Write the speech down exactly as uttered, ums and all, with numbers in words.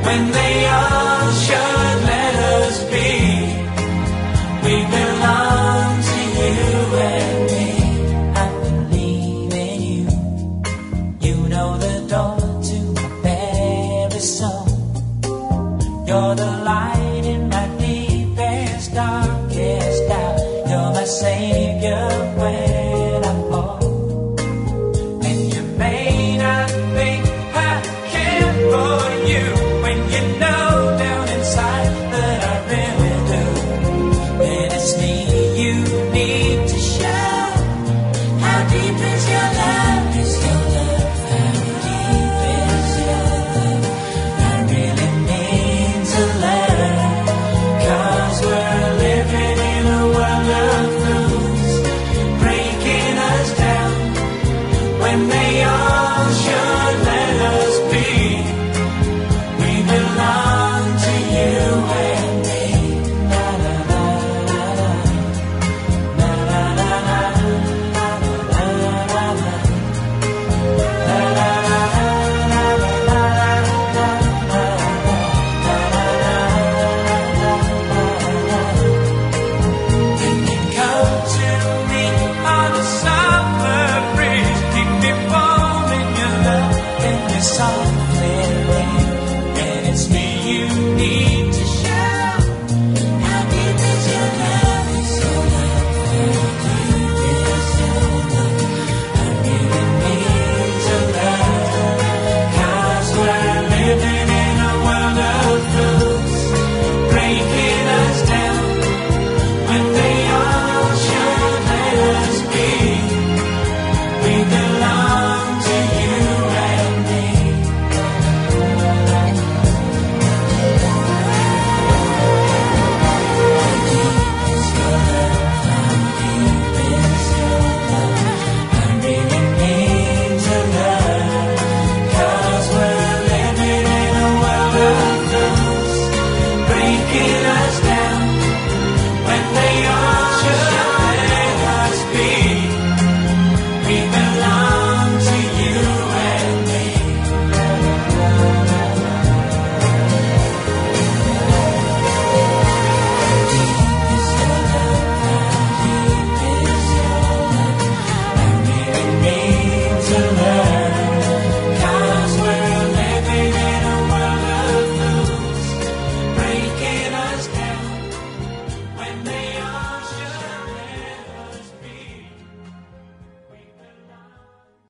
when they all should let us be. We belong to you and me. I believe in you. You know the door to my very soul. You're the light in my deepest, darkest doubt. You're my savior when I fall. And you may not think I care for you when you know down inside that I really do. Then it's me you need to show. How deep is your love? Is your love? How deep is your love? I really need to learn. 'Cause we're living in a world of fools, breaking us down when they all should.